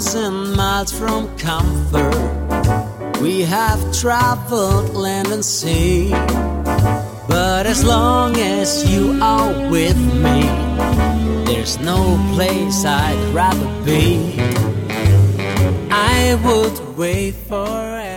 thousand miles from comfort. We have traveled land and sea, but as long as you are with me, there's no place I'd rather be. I would wait forever.